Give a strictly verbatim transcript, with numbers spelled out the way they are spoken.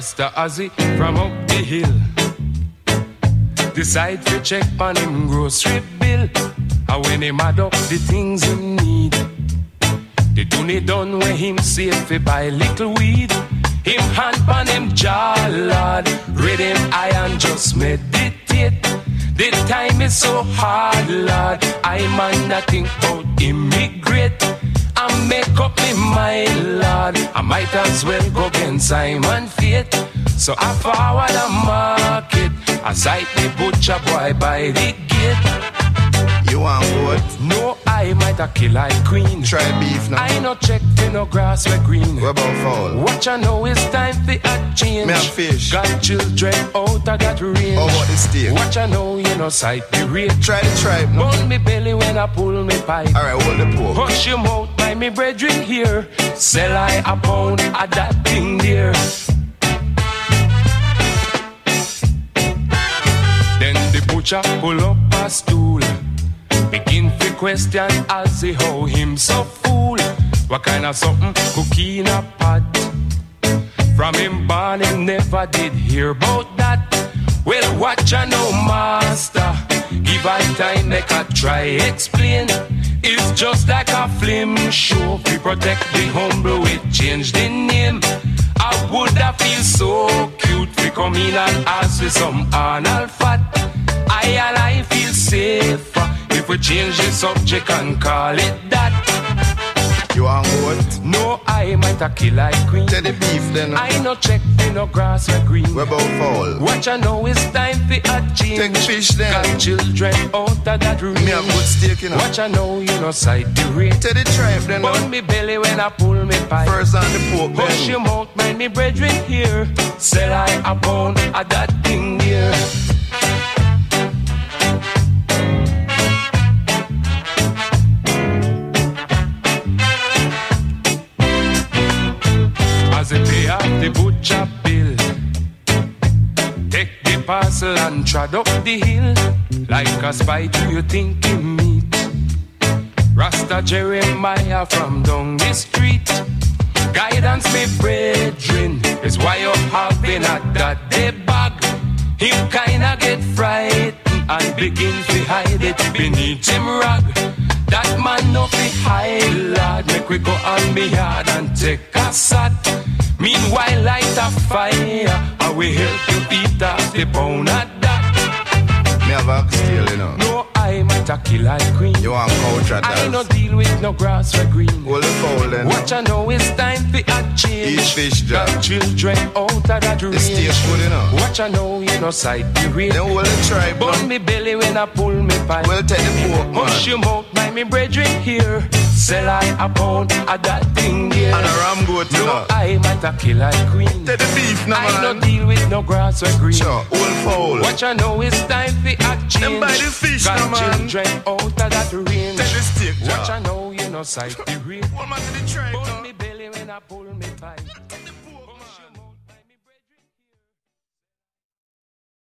Rasta Ozzy from up the hill decide to check on him grocery bill. And when him add up the things him need, the donny done when him save fi buy little weed. Him hand pan him jaw, Lord, read him eye and just meditate. The time is so hard, Lord, I man that think about immigrate. I make up my mind, Lord, I might as well go against Simon Fate. So I forward the market, I sight the butcher boy by the gate. You want what? No, I might a kill like queen. Try beef now. I no check for no grass where green. What about fowl? Watch I know it's time for a change. Me have fish. Got children out of that range. How about the steak? Watch I know you no sight the rate. Try the tribe now. Bun me belly when I pull me pipe. Alright, hold the pork. Hush your mouth by me brethren here. Sell I a pound of that thing there. Then the butcher pull up a stool, begin to question as he how him so fool. What kind of something cookie in a pot? From him born him never did hear about that. Well, watch I know master, give I time make I try explain. It's just like a film show, we protect the humble, we change the name. I would have feel so cute if come in and ask for some anal fat. I and I feel safer if we change the subject and call it that. You want what? No, I might a kill like queen. Tell the beef then. I no check for no grass or green. What about fowl? Watch I know it's time for a change. Take fish then. Got children out of that room. Me a good steak, you know. Watch I know you no sight the rate. Tell the tribe then. Bun me belly when I pull me pipe. First on the pork then. Push your mouth, mind me brethren here. Sell I a pound of that thing here. As they pay off the butcher bill, take the parcel and trod up the hill. Like a spy to you thinking meat. Rasta Jeremiah from down the street. Guidance me brethren is why you're having a that day bag. Him kinda get frightened and begin to hide it beneath him rag. That man no fi hide, lad. Make we go on me yard and take a sat. Meanwhile light a fire, I will help you eat off the pound of that. Me have a steal, you know. No, I might a kill like queen. You want couch at that? I no deal with no grass or green. Hold the fowl then. Watch I know it's time for a change. Eat fish, Jack. Got children out of that range. The steak good, you know. Watch I know you no sight the rate. Then hold the tribe Bun now. me belly when I pull me pipe. Well, take the pork, man. Hush your mouth by me brethren here. Sell I a pound of that thing here. And a ram goat, you No, know. I might a kill like queen. Take the beef now, I man. no deal with no grass or green. Sure, hold fowl. Watch I know it's time for a change. Them buy the fish Got now, man. children out of that range. Take the steak, Watch Jack. I know you no sight the rate. Hold man to the tribe Pull now. me belly when I pull me pipe.